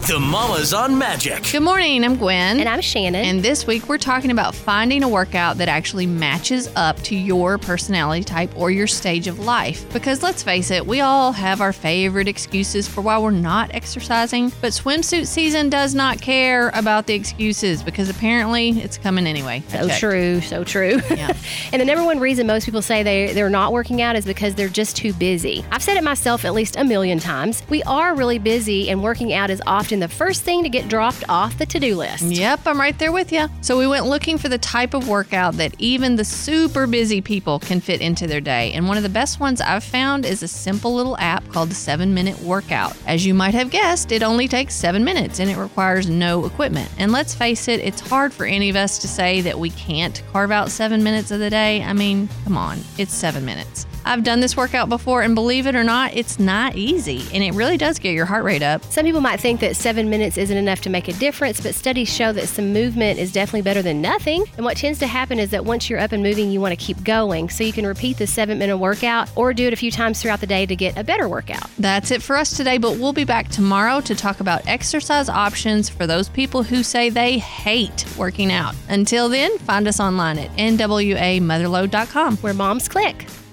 The Mamas on Magic. Good morning, I'm Gwen. And I'm Shannon. And this week we're talking about finding a workout that actually matches up to your personality type or your stage of life. Because let's face it, we all have our favorite excuses for why we're not exercising, but swimsuit season does not care about the excuses because apparently it's coming anyway. So true. Yeah. And the number one reason most people say they're not working out is because they're just too busy. I've said it myself at least a million times. We are really busy, and working out is often the first thing to get dropped off the to-do list. Yep, I'm right there with you. So we went looking for the type of workout that even the super busy people can fit into their day. And one of the best ones I've found is a simple little app called the 7-Minute Workout. As you might have guessed, it only takes 7 minutes and it requires no equipment. And let's face it, it's hard for any of us to say that we can't carve out 7 minutes of the day. I mean, come on, it's 7 minutes. I've done this workout before, and believe it or not, it's not easy, and it really does get your heart rate up. Some people might think that 7 minutes isn't enough to make a difference, but studies show that some movement is definitely better than nothing. And what tends to happen is that once you're up and moving, you want to keep going. So you can repeat the 7-minute workout or do it a few times throughout the day to get a better workout. That's it for us today, but we'll be back tomorrow to talk about exercise options for those people who say they hate working out. Until then, find us online at nwamotherload.com. Where moms click.